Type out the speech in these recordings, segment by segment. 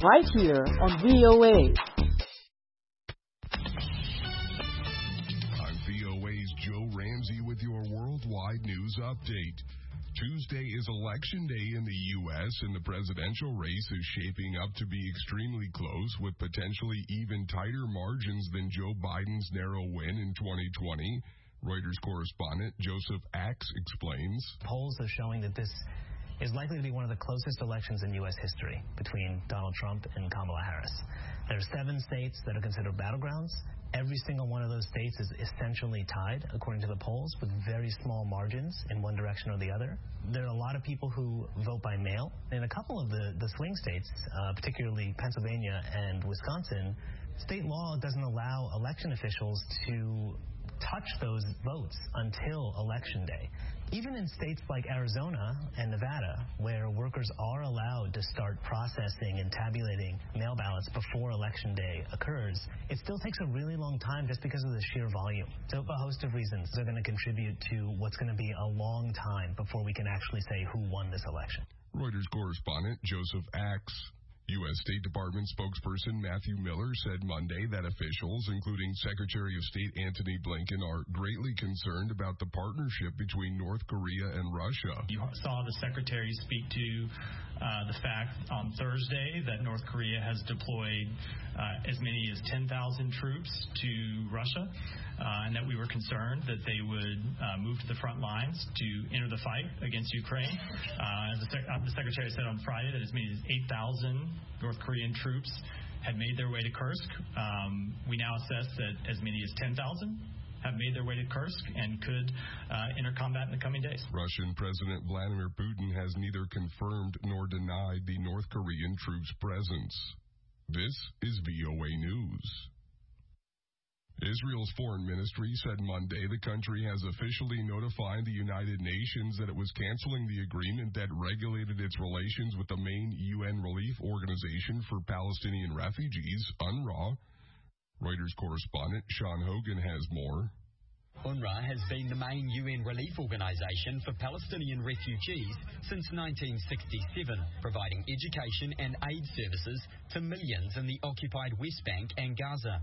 right here on VOA. I'm VOA's Joe Ramsey with your worldwide news update. Tuesday is Election Day in the U.S., and the presidential race is shaping up to be extremely close, with potentially even tighter margins than Joe Biden's narrow win in 2020. Reuters correspondent Joseph Axe explains. Polls are showing that this is likely to be one of the closest elections in U.S. history between Donald Trump and Kamala Harris. There are 7 states that are considered battlegrounds. Every single one of those states is essentially tied, according to the polls, with very small margins in one direction or the other. There are a lot of people who vote by mail. In a couple of the swing states, particularly Pennsylvania and Wisconsin, state law doesn't allow election officials to touch those votes until Election Day. Even in states like Arizona and Nevada, where workers are allowed to start processing and tabulating mail ballots before Election Day occurs, it still takes a really long time just because of the sheer volume. So a host of reasons are going to contribute to what's going to be a long time before we can actually say who won this election. Reuters correspondent Joseph Axe. U.S. State Department spokesperson Matthew Miller said Monday that officials, including Secretary of State Antony Blinken, are greatly concerned about the partnership between North Korea and Russia. You saw the Secretary speak to the fact on Thursday that North Korea has deployed as many as 10,000 troops to Russia, and that we were concerned that they would move to the front lines to enter the fight against Ukraine. The Secretary said on Friday that as many as 8,000 North Korean troops had made their way to Kursk. We now assess that as many as 10,000 have made their way to Kursk and could enter combat in the coming days. Russian President Vladimir Putin has neither confirmed nor denied the North Korean troops' presence. This is VOA News. Israel's foreign ministry said Monday the country has officially notified the United Nations that it was canceling the agreement that regulated its relations with the main UN relief organization for Palestinian refugees, UNRWA. Reuters correspondent Sean Hogan has more. UNRWA has been the main UN relief organisation for Palestinian refugees since 1967, providing education and aid services to millions in the occupied West Bank and Gaza.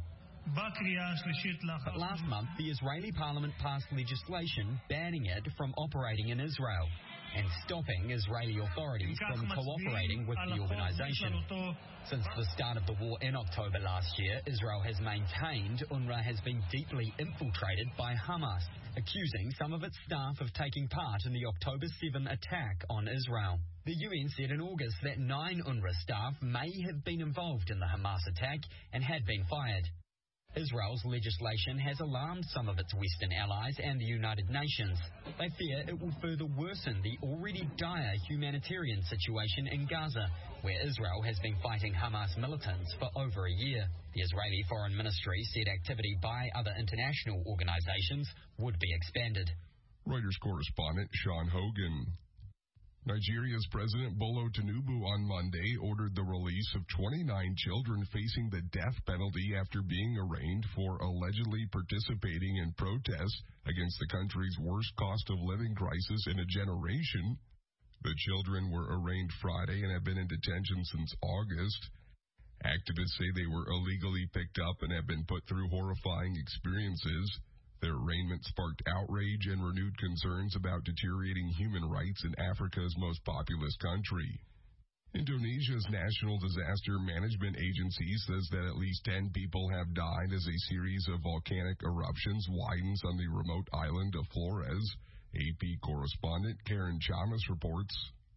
But last month, the Israeli parliament passed legislation banning it from operating in Israel and stopping Israeli authorities from cooperating with the organisation. Since the start of the war in October last year, Israel has maintained UNRWA has been deeply infiltrated by Hamas, accusing some of its staff of taking part in the October 7 attack on Israel. The UN said in August that 9 UNRWA staff may have been involved in the Hamas attack and had been fired. Israel's legislation has alarmed some of its Western allies and the United Nations. They fear it will further worsen the already dire humanitarian situation in Gaza, where Israel has been fighting Hamas militants for over a year. The Israeli Foreign Ministry said activity by other international organizations would be expanded. Reuters correspondent Sean Hogan. Nigeria's President Bola Tinubu on Monday ordered the release of 29 children facing the death penalty after being arraigned for allegedly participating in protests against the country's worst cost of living crisis in a generation. The children were arraigned Friday and have been in detention since August. Activists say they were illegally picked up and have been put through horrifying experiences. Their arraignment sparked outrage and renewed concerns about deteriorating human rights in Africa's most populous country. Indonesia's National Disaster Management Agency says that at least 10 people have died as a series of volcanic eruptions widens on the remote island of Flores. AP correspondent Karen Chamas reports.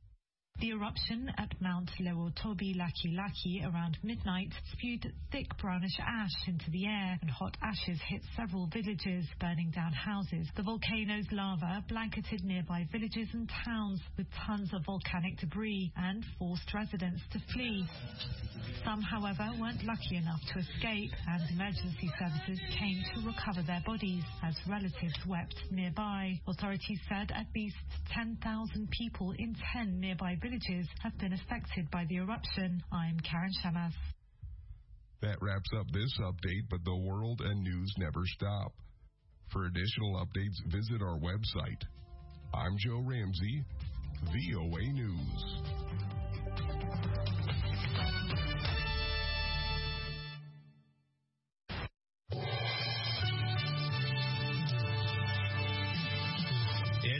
The eruption at Mount Lewotobi Laki around midnight spewed thick brownish ash into the air, and hot ashes hit several villages, burning down houses. The volcano's lava blanketed nearby villages and towns with tons of volcanic debris and forced residents to flee. Some, however, weren't lucky enough to escape, and emergency services came to recover their bodies as relatives wept nearby. Authorities said at least 10,000 people in 10 nearby villages have been affected by the eruption. I'm Karen Shamas. That wraps up this update, but the world and news never stop. For additional updates, visit our website. I'm Joe Ramsey, VOA News.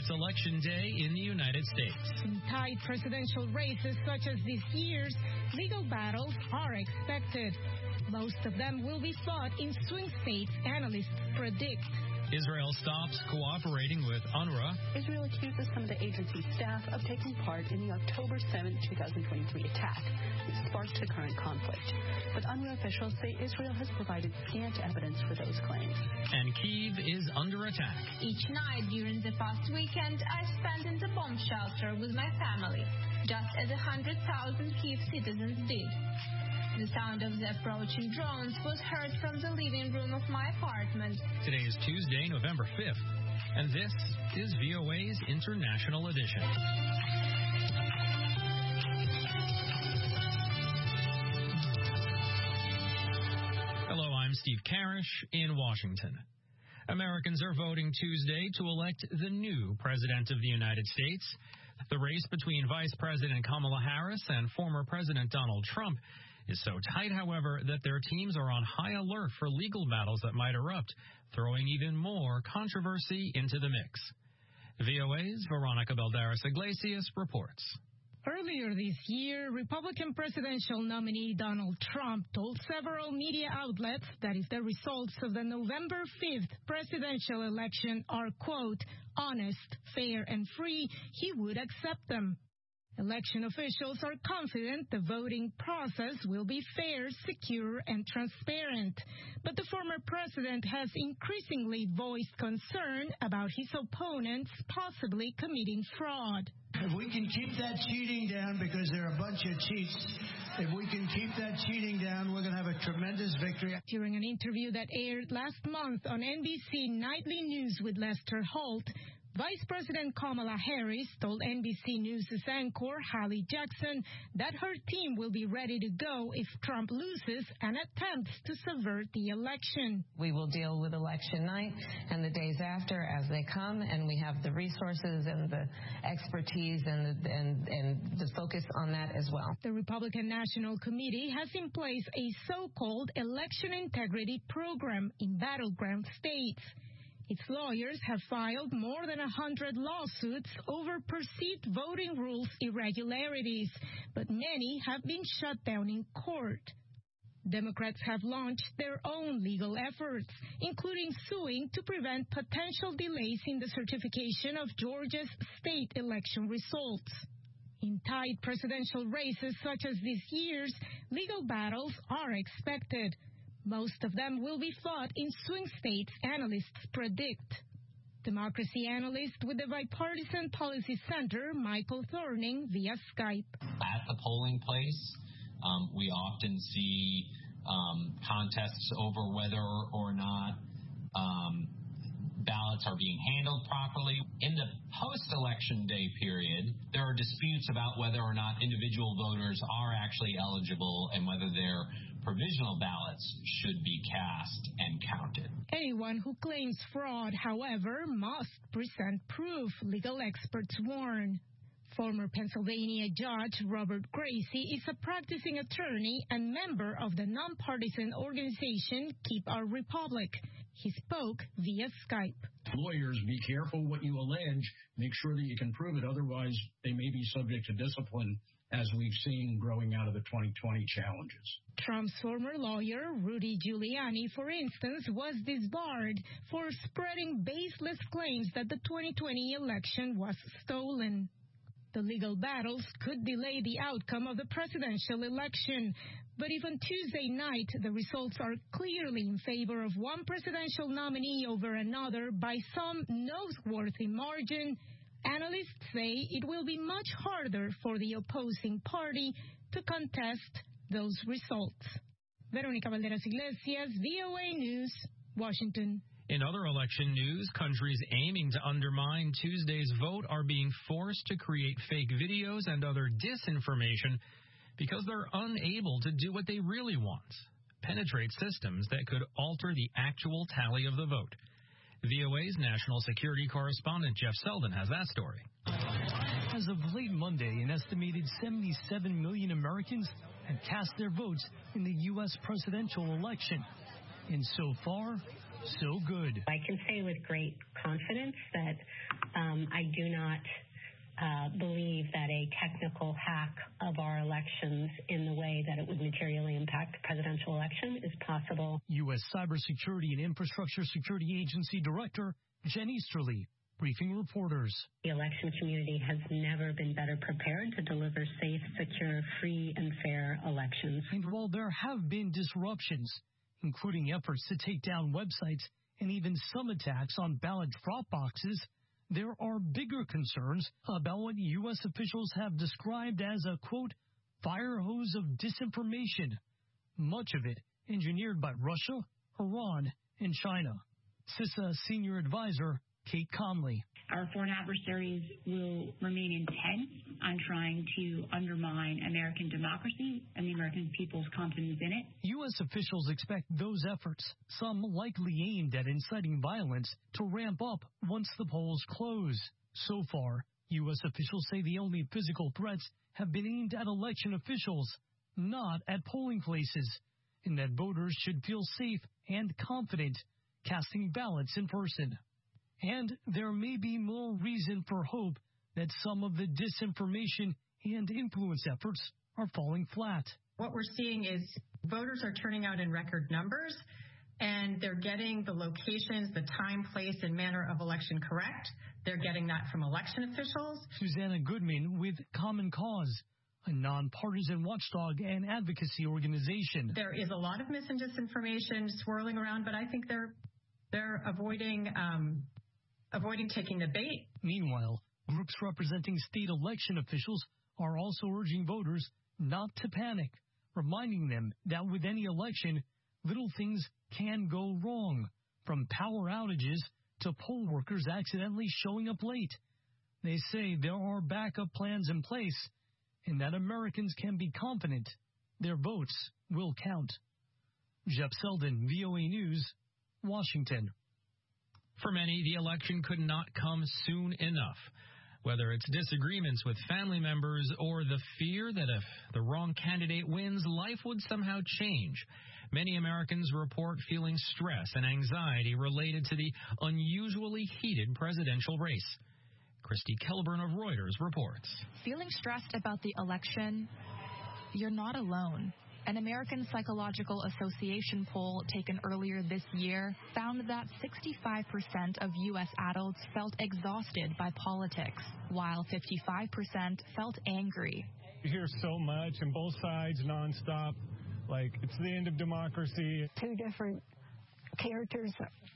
it's Election Day in the United States. In tight presidential races such as this year's, legal battles are expected. Most of them will be fought in swing states, analysts predict. Israel stops cooperating with UNRWA. Israel accuses some of the agency's staff of taking part in the October 7, 2023 attack, which sparked the current conflict. But UNRWA officials say Israel has provided scant evidence for those claims. And Kyiv is under attack. Each night during the past weekend, I spent in the bomb shelter with my family, just as 100,000 Kyiv citizens did. The sound of the approaching drones was heard from the living room of my apartment. Today is Tuesday, November 5th, and this is VOA's International Edition. Hello, I'm Steve Karish in Washington. Americans are voting Tuesday to elect the new President of the United States. The race between Vice President Kamala Harris and former President Donald Trump is so tight, however, that their teams are on high alert for legal battles that might erupt, throwing even more controversy into the mix. VOA's Veronica Balderas Iglesias reports. Earlier this year, Republican presidential nominee Donald Trump told several media outlets that if the results of the November 5th presidential election are, quote, honest, fair, and free, he would accept them. Election officials are confident the voting process will be fair, secure, and transparent. But the former president has increasingly voiced concern about his opponents possibly committing fraud. If we can keep that cheating down, because they're a bunch of cheats, if we can keep that cheating down, we're going to have a tremendous victory. During an interview that aired last month on NBC Nightly News with Lester Holt, Vice President Kamala Harris told NBC News' anchor Hallie Jackson that her team will be ready to go if Trump loses and attempts to subvert the election. We will deal with election night and the days after as they come, and we have the resources and the expertise and the focus on that as well. The Republican National Committee has in place a so-called election integrity program in battleground states. Its lawyers have filed more than 100 lawsuits over perceived voting rules irregularities, but many have been shut down in court. Democrats have launched their own legal efforts, including suing to prevent potential delays in the certification of Georgia's state election results. In tight presidential races such as this year's, legal battles are expected. Most of them will be fought in swing states, analysts predict. Democracy analyst with the Bipartisan Policy Center, Michael Thorning, via Skype. At the polling place, we often see contests over whether or not ballots are being handled properly. In the post-election day period, there are disputes about whether or not individual voters are actually eligible and whether their provisional ballots should be cast and counted. Anyone who claims fraud, however, must present proof, legal experts warn. Former Pennsylvania Judge Robert Gracie is a practicing attorney and member of the nonpartisan organization Keep Our Republic. He spoke via Skype. Lawyers, be careful what you allege. Make sure that you can prove it. Otherwise, they may be subject to discipline, as we've seen growing out of the 2020 challenges. Trump's former lawyer, Rudy Giuliani, for instance, was disbarred for spreading baseless claims that the 2020 election was stolen. The legal battles could delay the outcome of the presidential election. But if on Tuesday night the results are clearly in favor of one presidential nominee over another by some noteworthy margin, analysts say it will be much harder for the opposing party to contest those results. Veronica Balderas Iglesias, VOA News, Washington. In other election news, countries aiming to undermine Tuesday's vote are being forced to create fake videos and other disinformation because they're unable to do what they really want, penetrate systems that could alter the actual tally of the vote. VOA's national security correspondent Jeff Selden has that story. As of late Monday, an estimated 77 million Americans had cast their votes in the U.S. presidential election. And so far, so good. I can say with great confidence that I do not believe that a technical hack of our elections in the way that it would materially impact the presidential election is possible. U.S. Cybersecurity and Infrastructure Security Agency Director Jen Easterly briefing reporters. The election community has never been better prepared to deliver safe, secure, free, and fair elections. And while there have been disruptions, including efforts to take down websites and even some attacks on ballot drop boxes, there are bigger concerns about what U.S. officials have described as a, quote, fire hose of disinformation, much of it engineered by Russia, Iran, and China. CISA Senior Advisor Kate Conley. Our foreign adversaries will remain intent on trying to undermine American democracy and the American people's confidence in it. U.S. officials expect those efforts, some likely aimed at inciting violence, to ramp up once the polls close. So far, U.S. officials say the only physical threats have been aimed at election officials, not at polling places, and that voters should feel safe and confident casting ballots in person. And there may be more reason for hope that some of the disinformation and influence efforts are falling flat. What we're seeing is voters are turning out in record numbers, and they're getting the locations, the time, place, and manner of election correct. They're getting that from election officials. Susanna Goodman with Common Cause, a nonpartisan watchdog and advocacy organization. There is a lot of mis and disinformation swirling around, but I think they're avoiding taking the bait. Meanwhile, groups representing state election officials are also urging voters not to panic, reminding them that with any election, little things can go wrong, from power outages to poll workers accidentally showing up late. They say there are backup plans in place and that Americans can be confident their votes will count. Jeff Selden, VOA News, Washington. For many, the election could not come soon enough. Whether it's disagreements with family members or the fear that if the wrong candidate wins, life would somehow change, many Americans report feeling stress and anxiety related to the unusually heated presidential race. Christy Kilburn of Reuters reports. Feeling stressed about the election? You're not alone. An American Psychological Association poll taken earlier this year found that 65% of U.S. adults felt exhausted by politics, while 55% felt angry. You hear so much on both sides nonstop, like it's the end of democracy. Two different characters,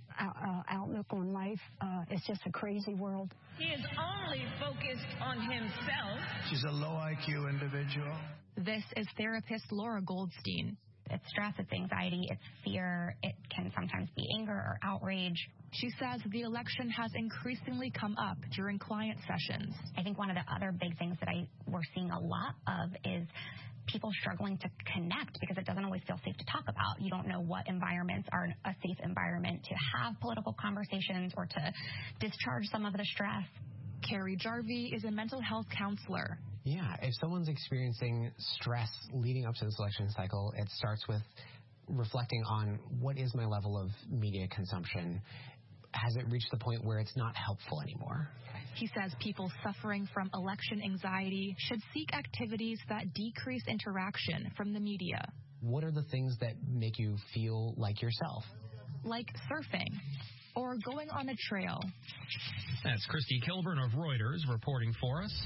outlook on life. It's just a crazy world. He is only focused on himself. She's a low IQ individual. This is therapist Laura Goldstein. It's stress, it's anxiety, it's fear. It can sometimes be anger or outrage. She says the election has increasingly come up during client sessions. I think one of the other big things that we're seeing a lot of is people struggling to connect because it doesn't always feel safe to talk about. You don't know what environments are a safe environment to have political conversations or to discharge some of the stress. Carrie Jarvie is a mental health counselor. Yeah, if someone's experiencing stress leading up to this election cycle, it starts with reflecting on what is my level of media consumption. Has it reached the point where it's not helpful anymore? He says people suffering from election anxiety should seek activities that decrease interaction from the media. What are the things that make you feel like yourself? Like surfing or going on a trail. That's Christy Kilburn of Reuters reporting for us.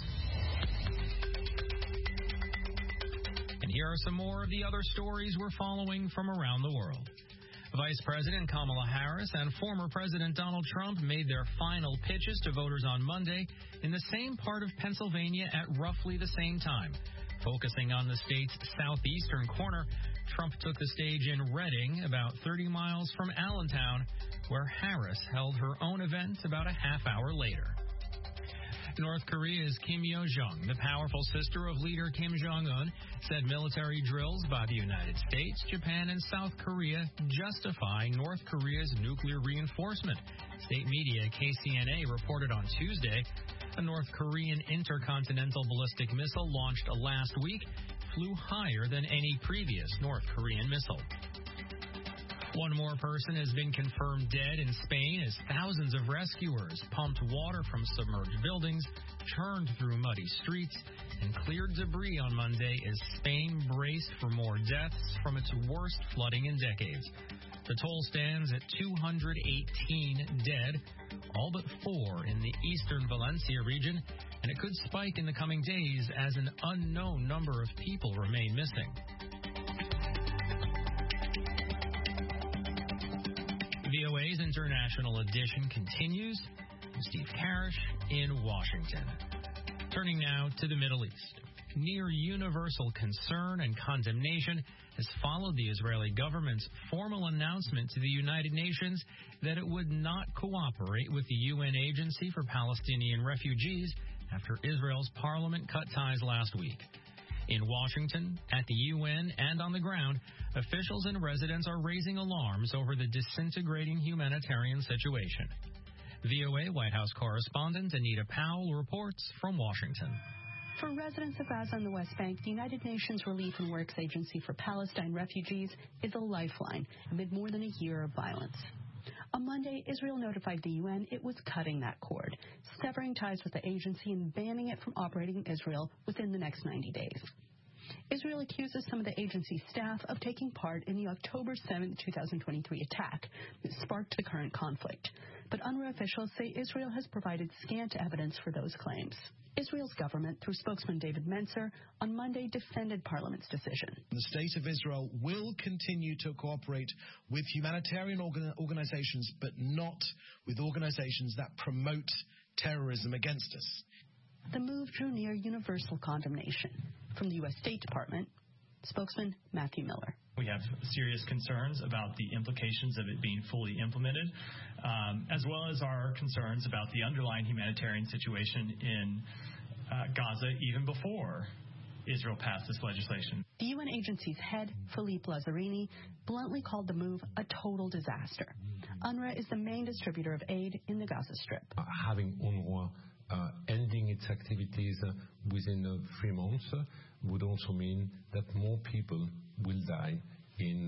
And here are some more of the other stories we're following from around the world. Vice President Kamala Harris and former President Donald Trump made their final pitches to voters on Monday in the same part of Pennsylvania at roughly the same time. Focusing on the state's southeastern corner, Trump took the stage in Reading, about 30 miles from Allentown, where Harris held her own event about a half hour later. North Korea's Kim Yo-jong, the powerful sister of leader Kim Jong-un, said military drills by the United States, Japan, and South Korea justify North Korea's nuclear reinforcement. State media KCNA reported on Tuesday a North Korean intercontinental ballistic missile launched last week flew higher than any previous North Korean missile. One more person has been confirmed dead in Spain as thousands of rescuers pumped water from submerged buildings, churned through muddy streets, and cleared debris on Monday as Spain braced for more deaths from its worst flooding in decades. The toll stands at 218 dead, all but 4 in the eastern Valencia region, and it could spike in the coming days as an unknown number of people remain missing. VOA's International Edition continues. I'm Steve Karish in Washington. Turning now to the Middle East. Near universal concern and condemnation has followed the Israeli government's formal announcement to the United Nations that it would not cooperate with the UN Agency for Palestinian Refugees after Israel's parliament cut ties last week. In Washington, at the UN, and on the ground, officials and residents are raising alarms over the disintegrating humanitarian situation. VOA White House correspondent Anita Powell reports from Washington. For residents of Gaza and the West Bank, the United Nations Relief and Works Agency for Palestine Refugees is a lifeline amid more than a year of violence. On Monday, Israel notified the UN it was cutting that cord, severing ties with the agency and banning it from operating in Israel within the next 90 days. Israel accuses some of the agency's staff of taking part in the October 7, 2023 attack that sparked the current conflict. But UNRWA officials say Israel has provided scant evidence for those claims. Israel's government, through spokesman David Mencer, on Monday defended Parliament's decision. The state of Israel will continue to cooperate with humanitarian organizations, but not with organizations that promote terrorism against us. The move drew near universal condemnation. From the U.S. State Department, spokesman Matthew Miller. We have serious concerns about the implications of it being fully implemented, as well as our concerns about the underlying humanitarian situation in Gaza even before Israel passed this legislation. The UN agency's head, Philippe Lazzarini, bluntly called the move a total disaster. UNRWA is the main distributor of aid in the Gaza Strip. Having UNRWA ending its activities within 3 months would also mean that more people will die in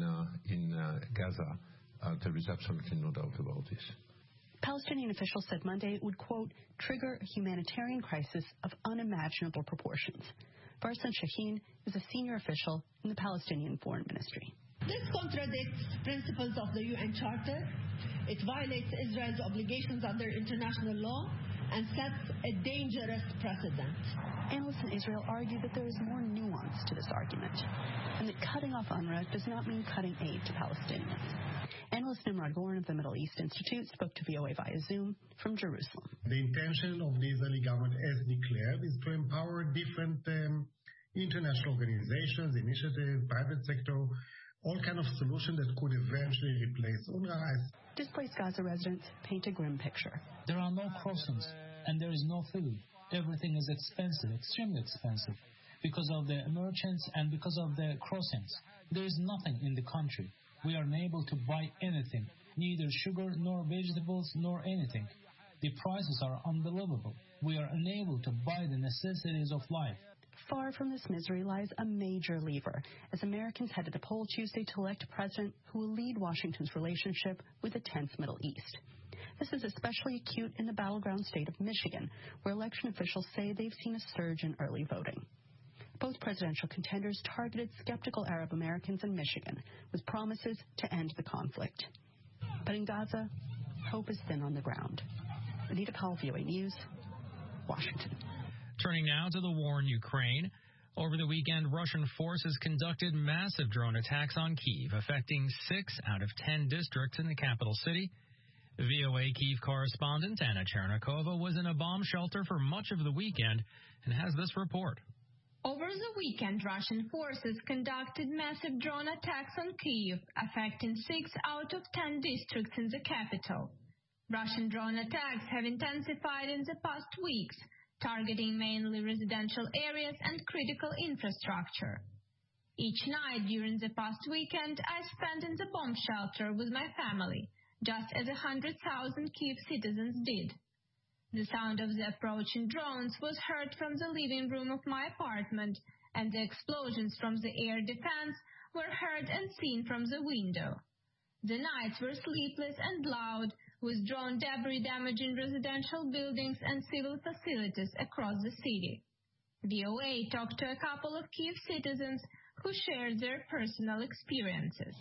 Gaza. There is absolutely no doubt about this. Palestinian officials said Monday it would, quote, trigger a humanitarian crisis of unimaginable proportions. Farsan Shaheen is a senior official in the Palestinian Foreign Ministry. This contradicts principles of the UN Charter. It violates Israel's obligations under international law and sets a dangerous precedent. Analysts in Israel argue that there is more nuance to this argument, and that cutting off UNRWA does not mean cutting aid to Palestinians. Analyst Nimrod Goren of the Middle East Institute spoke to VOA via Zoom from Jerusalem. The intention of the Israeli government, as declared, is to empower different international organizations, initiatives, private sector, all kind of solutions that could eventually replace UNRWA. Displaced Gaza residents paint a grim picture. There are no crossings, and there is no food. Everything is expensive, extremely expensive, because of the merchants and because of the crossings. There is nothing in the country. We are unable to buy anything, neither sugar nor vegetables nor anything. The prices are unbelievable. We are unable to buy the necessities of life. Far from this misery lies a major lever, as Americans head to the poll Tuesday to elect a president who will lead Washington's relationship with the tense Middle East. This is especially acute in the battleground state of Michigan, where election officials say they've seen a surge in early voting. Both presidential contenders targeted skeptical Arab Americans in Michigan with promises to end the conflict. But in Gaza, hope is thin on the ground. Anita Powell, VOA News, Washington. Turning now to the war in Ukraine. Over the weekend, Russian forces conducted massive drone attacks on Kyiv, affecting 6 out of 10 districts in the capital city. VOA Kyiv correspondent Anna Chernikova was in a bomb shelter for much of the weekend and has this report. Over the weekend, Russian forces conducted massive drone attacks on Kyiv, affecting 6 out of 10 districts in the capital. Russian drone attacks have intensified in the past weeks, targeting mainly residential areas and critical infrastructure. Each night during the past weekend, I spent in the bomb shelter with my family, just as 100,000 Kyiv citizens did. The sound of the approaching drones was heard from the living room of my apartment, and the explosions from the air defense were heard and seen from the window. The nights were sleepless and loud, with drone debris damaging residential buildings and civil facilities across the city. VOA talked to a couple of Kyiv citizens who shared their personal experiences.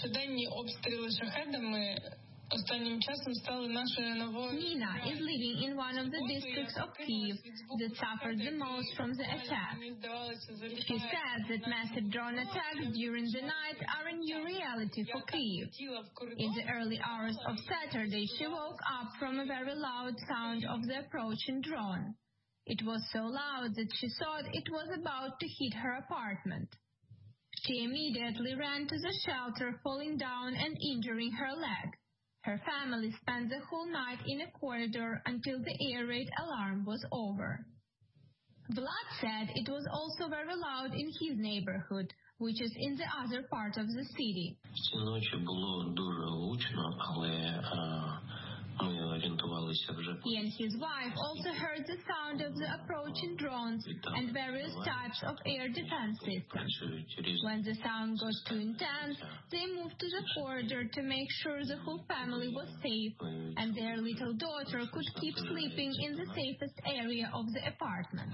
Nina is living in one of the districts of Kyiv that suffered the most from the attack. She says that massive drone attacks during the night are a new reality for Kyiv. In the early hours of Saturday, she woke up from a very loud sound of the approaching drone. It was so loud that she thought it was about to hit her apartment. She immediately ran to the shelter, falling down and injuring her leg. Her family spent the whole night in a corridor until the air raid alarm was over. Vlad said it was also very loud in his neighborhood, which is in the other part of the city. He and his wife also heard the sound of the approaching drones and various types of air defense systems. When the sound got too intense, they moved to the corridor to make sure the whole family was safe and their little daughter could keep sleeping in the safest area of the apartment.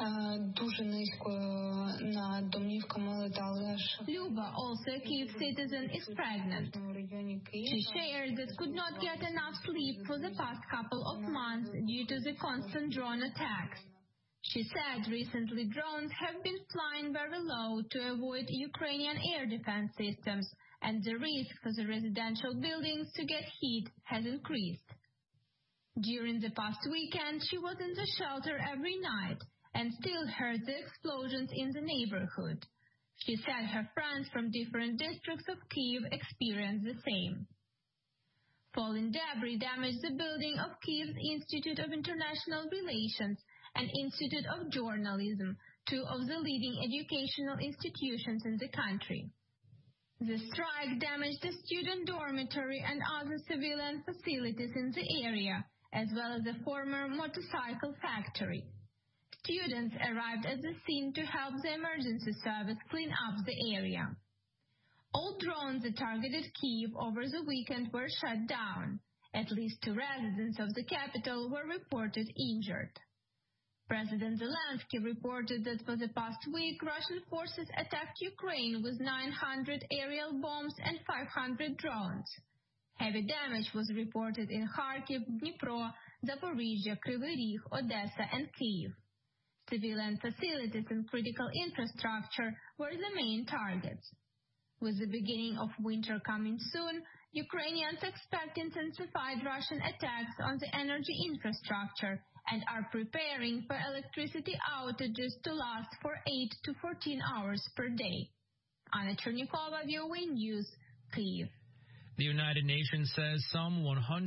Luba, also a Kyiv citizen, is pregnant. She shared that could not get enough sleep for the past couple of months due to the constant drone attacks. She said recently drones have been flying very low to avoid Ukrainian air defense systems, and the risk for the residential buildings to get hit has increased. During the past weekend, she was in the shelter every night and still heard the explosions in the neighborhood. She said her friends from different districts of Kyiv experienced the same. Falling debris damaged the building of Kyiv's Institute of International Relations and Institute of Journalism, two of the leading educational institutions in the country. The strike damaged a student dormitory and other civilian facilities in the area, as well as a former motorcycle factory. Students arrived at the scene to help the emergency service clean up the area. All drones that targeted Kyiv over the weekend were shut down. At least 2 residents of the capital were reported injured. President Zelensky reported that for the past week, Russian forces attacked Ukraine with 900 aerial bombs and 500 drones. Heavy damage was reported in Kharkiv, Dnipro, Zaporizhia, Kryvyi Rih, Odessa, and Kyiv. Civilian facilities and critical infrastructure were the main targets. With the beginning of winter coming soon, Ukrainians expect intensified Russian attacks on the energy infrastructure and are preparing for electricity outages to last for 8 to 14 hours per day. Anna Chernikova, VOA News, Kyiv. The United Nations says some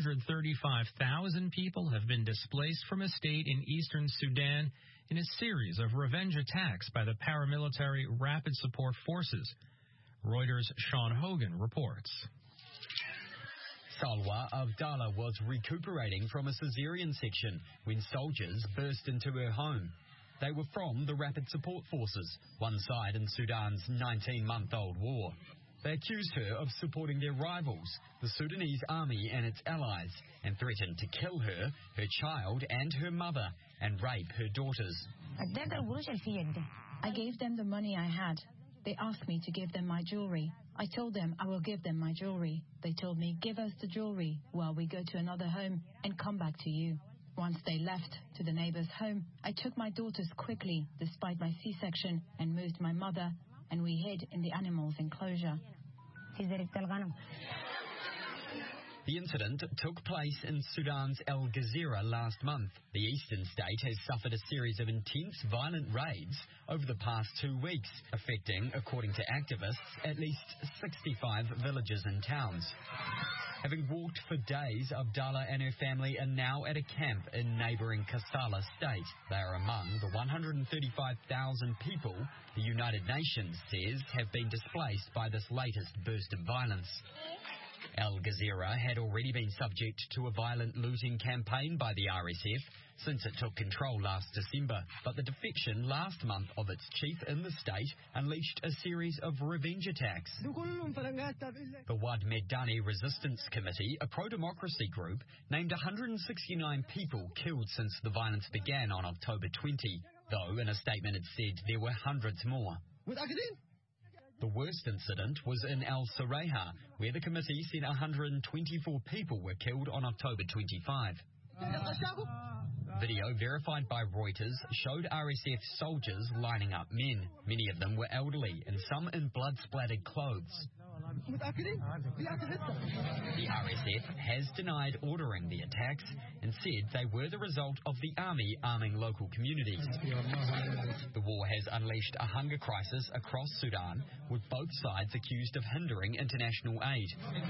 135,000 people have been displaced from a state in eastern Sudan in a series of revenge attacks by the paramilitary Rapid Support Forces. Reuters' Sean Hogan reports. Salwa Abdallah was recuperating from a cesarean section when soldiers burst into her home. They were from the Rapid Support Forces, one side in Sudan's 19-month-old war. They accused her of supporting their rivals, the Sudanese army and its allies, and threatened to kill her, her child and her mother, and rape her daughters. I gave them the money I had. They asked me to give them my jewelry. I told them I will give them my jewelry. They told me, give us the jewelry while we go to another home and come back to you. Once they left to the neighbor's home, I took my daughters quickly, despite my C-section, and moved my mother, and we hid in the animals' enclosure. The incident took place in Sudan's El Gezira last month. The eastern state has suffered a series of intense violent raids over the past 2 weeks, affecting, according to activists, at least 65 villages and towns. Having walked for days, Abdallah and her family are now at a camp in neighbouring Kassala state. They are among the 135,000 people the United Nations says have been displaced by this latest burst of violence. Al Jazeera had already been subject to a violent looting campaign by the RSF since it took control last December, but the defection last month of its chief in the state unleashed a series of revenge attacks. The Wad Medani Resistance Committee, a pro-democracy group, named 169 people killed since the violence began on October 20, though in a statement it said there were hundreds more. The worst incident was in El Sureja, where the committee said 124 people were killed on October 25. Video verified by Reuters showed RSF soldiers lining up men. Many of them were elderly and some in blood-splattered clothes. The RSF has denied ordering the attacks and said they were the result of the army arming local communities. The war has unleashed a hunger crisis across Sudan, with both sides accused of hindering international aid.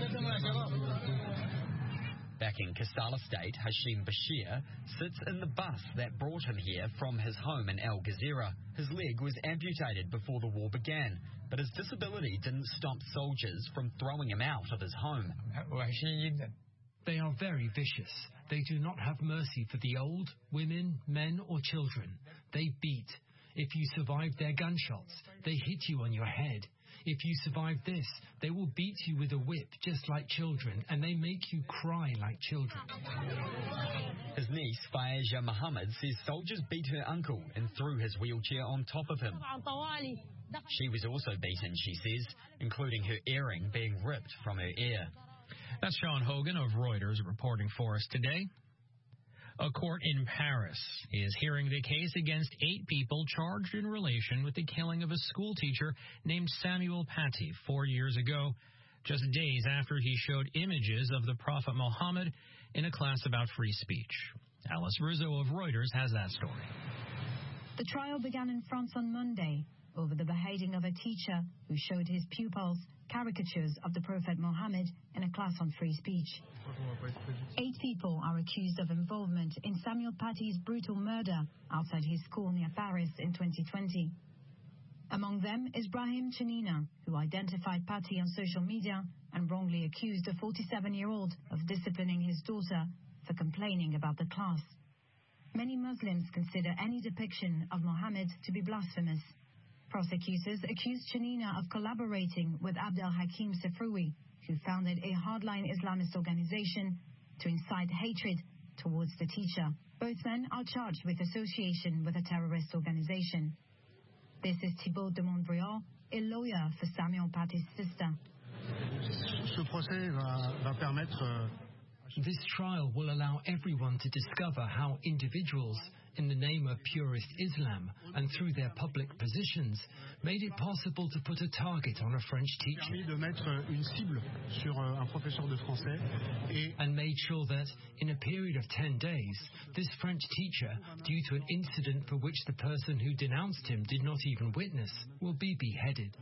Back in Kassala State, Hashim Bashir sits in the bus that brought him here from his home in Al Jazeera. His leg was amputated before the war began, but his disability didn't stop soldiers from throwing him out of his home. They are very vicious. They do not have mercy for the old, women, men or children. They beat. If you survive their gunshots, they hit you on your head. If you survive this, they will beat you with a whip just like children, and they make you cry like children. His niece, Fayeja Mohammed, says soldiers beat her uncle and threw his wheelchair on top of him. She was also beaten, she says, including her earring being ripped from her ear. That's Sean Hogan of Reuters reporting for us today. A court in Paris is hearing the case against 8 people charged in relation with the killing of a school teacher named Samuel Paty 4 years ago, just days after he showed images of the Prophet Muhammad in a class about free speech. Alice Rizzo of Reuters has that story. The trial began in France on Monday over the beheading of a teacher who showed his pupils caricatures of the Prophet Muhammad in a class on free speech. 8 people are accused of involvement in Samuel Paty's brutal murder outside his school near Paris in 2020. Among them is Brahim Chanina, who identified Paty on social media and wrongly accused a 47-year-old of disciplining his daughter for complaining about the class. Many Muslims consider any depiction of Muhammad to be blasphemous. Prosecutors accused Chanina of collaborating with Abdel Hakim Sefroui, who founded a hardline Islamist organization to incite hatred towards the teacher. Both men are charged with association with a terrorist organization. This is Thibault de Montbrial, a lawyer for Samuel Paty's sister. This trial will allow everyone to discover how individuals, in the name of purist Islam and through their public positions, made it possible to put a target on a French teacher and made sure that, in a period of 10 days, this French teacher, due to an incident for which the person who denounced him did not even witness, will be beheaded.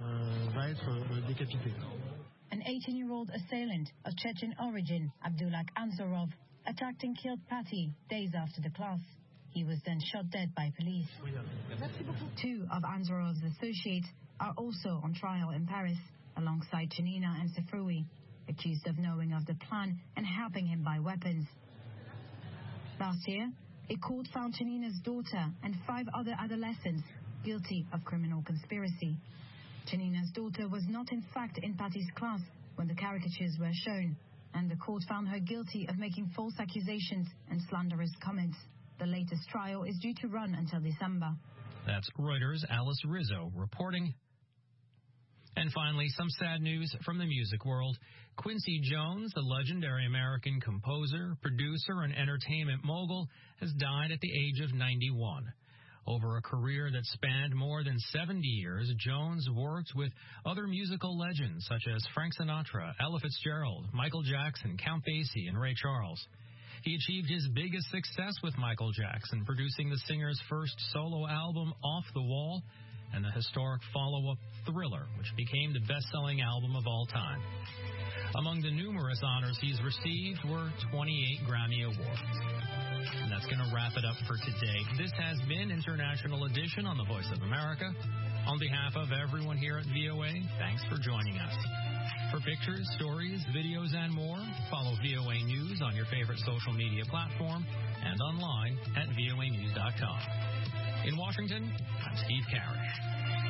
An 18-year-old assailant of Chechen origin, Abdullah Anzorov, attacked and killed Paty days after the class. He was then shot dead by police. 2 of Anzorov's associates are also on trial in Paris, alongside Chanina and Sefroui, accused of knowing of the plan and helping him buy weapons. Last year, a court found Chanina's daughter and 5 other adolescents guilty of criminal conspiracy. Chanina's daughter was not in fact in Paty's class when the caricatures were shown, and the court found her guilty of making false accusations and slanderous comments. The latest trial is due to run until December. That's Reuters' Alice Rizzo reporting. And finally, some sad news from the music world. Quincy Jones, the legendary American composer, producer, and entertainment mogul, has died at the age of 91. Over a career that spanned more than 70 years, Jones worked with other musical legends such as Frank Sinatra, Ella Fitzgerald, Michael Jackson, Count Basie, and Ray Charles. He achieved his biggest success with Michael Jackson, producing the singer's first solo album, Off the Wall, and the historic follow-up, Thriller, which became the best-selling album of all time. Among the numerous honors he's received were 28 Grammy Awards. And that's going to wrap it up for today. This has been International Edition on the Voice of America. On behalf of everyone here at VOA, thanks for joining us. For pictures, stories, videos, and more, follow VOA News on your favorite social media platform and online at voanews.com. In Washington, I'm Steve Karish.